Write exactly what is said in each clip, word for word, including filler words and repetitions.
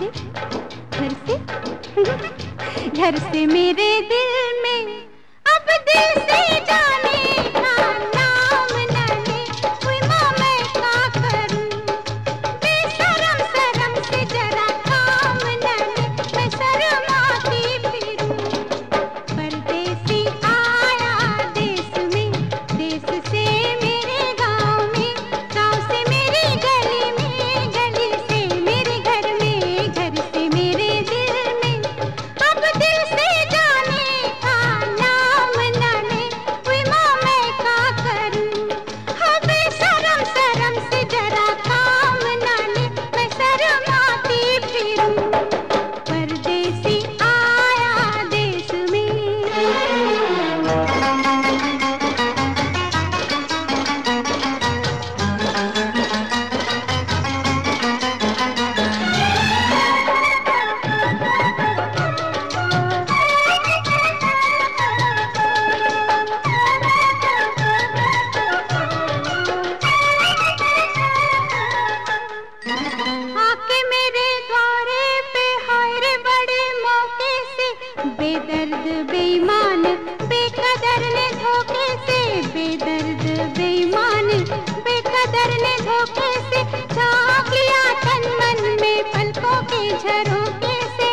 से घर से घर से मेरे दिल में अब दिल से जाने का नाम न ले। कोई माँ मैं क्या करूं, बेशरम शर्म से जरा काम न ले। मैं शर्माती फिरूं, परदेसी आया देश में, देश से मेरे गाँव में, गाँव से मेरी गली में, गली से मेरे घर में, घर से मेरे दिल में अब दिल से जाने का नाम न ले। कोई माँ मैं क्या करूं, हाँ बेशरम शर्म से जरा काम न ले। मैं शर्माती फिरूं, परदेसी आया देश में। आके मेरे द्वारे पे हाय रे बड़े मौके से, बेदर्द बेईमान बेकदर ने धोखे से, बेदर्द बेईमान बेकदर ने धोखे से झाँक लिया तन मन में पलकों के झरोखे से।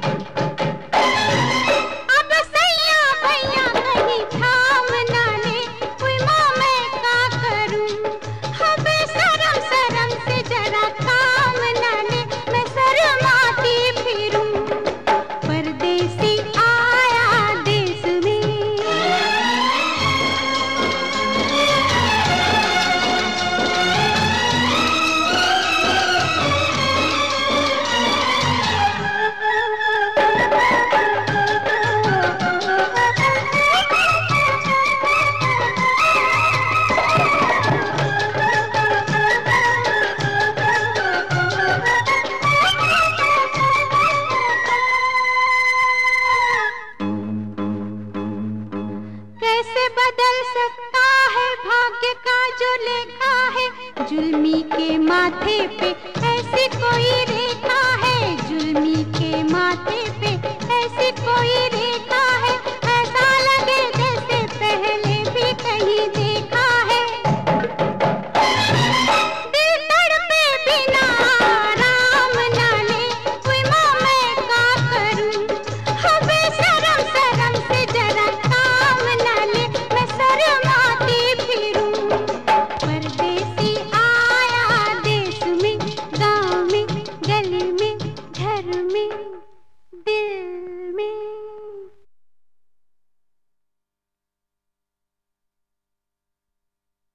अब सैया भैया कहीं थाम ना ले। कोई माँ मैं क्या करूं, हाँ बेशरम शर्म से जरा काम न ले। मैं शर्माती फिरूं, परदेसी आया देश में। कैसे बदल सकता है भाग्य का जो लेखा है, जुल्मी के माथे पे ऐसी कोई रेखा है, जुल्मी के माथे पे ऐसी कोई रेखा है। ऐसा लगे जैसे पहले भी कहीं देखा है। दिल तड़पे बिना आराम न ले। कोई माँ मैं क्या करूं, हाँ बेशरम शर्म से जरा काम न ले। मैं शर्माती फिरूं, परदेसी आया देश में, गाँव में, गली में, घर में।